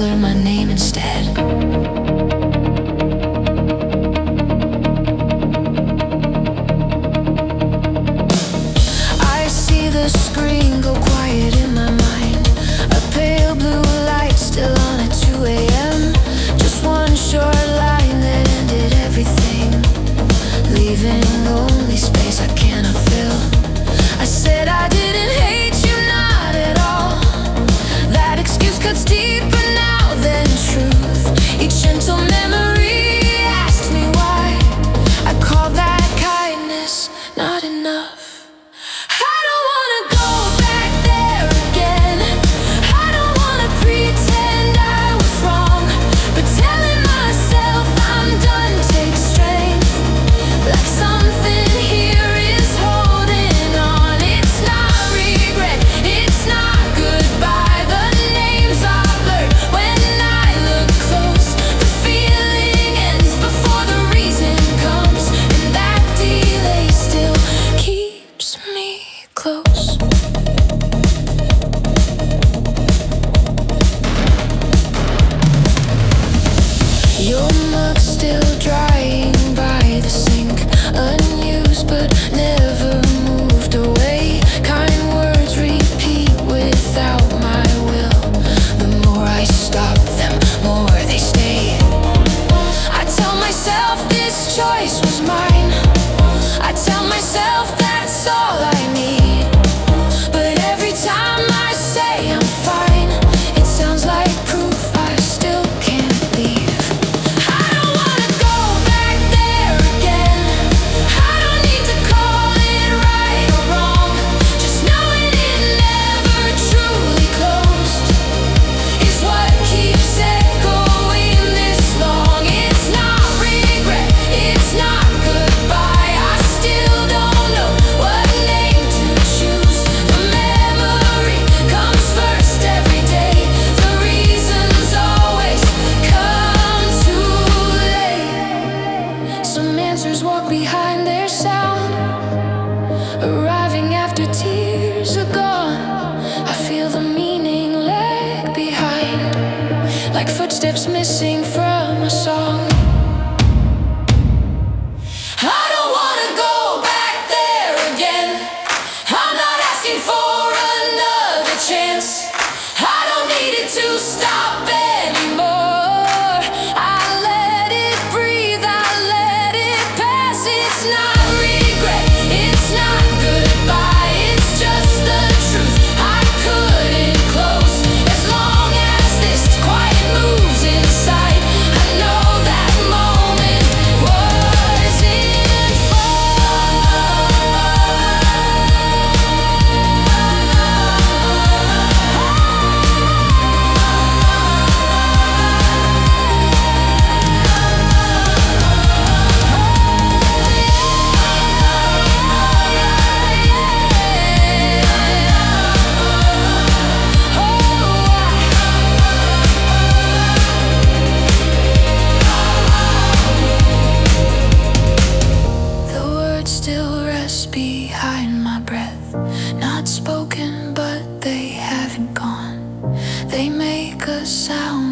learn my name instead. I see the screen go quiet in my mind, a pale blue light still on at 2 a.m. Just one short line that ended everything, leaving only space I cannot fill. I said I didn't hate you, not at all. That excuse cuts deeper now than truth. Each gentle memory asks me why I call that kindness not enough. I don't wanna go back there again. I don't wanna pretend I was wrong, but telling myself I'm done takes strength. Like something here is holding on. It's not regret, it's not goodbye. The names are blurred when I look close. The feeling ends before the reason comes, and that delay still keeps me close. Your mug still drying by the sink, unused but never moved away. Kind words repeat without my will. The more I stop them, more they stay. I tell myself this choice was mine. I tell myself that's all I need. But every time I say I'm fine, it sounds like proof I still can't leave. I don't wanna go back there again. I don't need to call it right or wrong. Just knowing it never truly closed is what keeps echoing this long. It's not regret, it's not goodbye. I still don't know what name to choose. The memory comes first every day. The reasons always come too late. Some answers walk behind their sound, arriving after tears are gone. I feel the meaning lag behind, like footsteps missing from a song. I don't wanna go back there again. I'm not asking for another chance. I don't need it to stop anymore. I let it breathe, I let it pass. It's not regret, it's not goodbye. It's just the truth I couldn't close. As long as this quiet moves inside, I know that moment wasn't the words still rest behind my breath, not spoken, but they haven't gone. They make a sound